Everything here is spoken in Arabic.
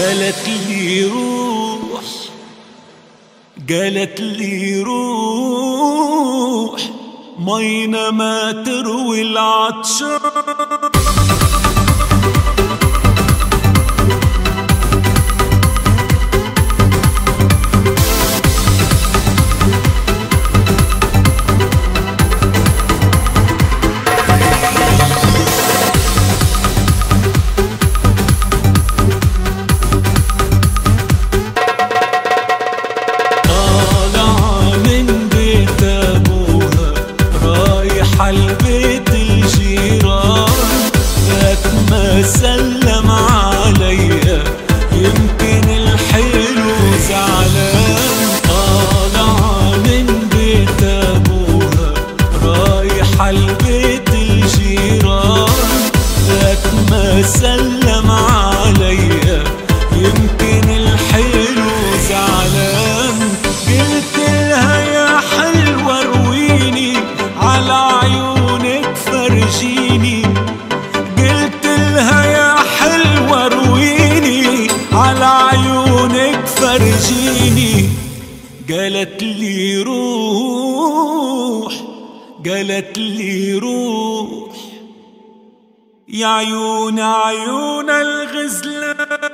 قالت لي روح، قالت لي روح مينا ما تروي العطشان. البيت الجيران جات ما سلم عليا، يمكن الحلو زعلان. طالعة من بيت ابوها رايح البيت الجيران جات ما سلم عليا، يمكن الحلو زعلان. قلت لها يا حلوة رويني على عيونك فرجيني، قلت لها يا حلوة رويني على عيونك فرجيني. قالت لي روح، قالت لي روح يا عيون عيون الغزلان.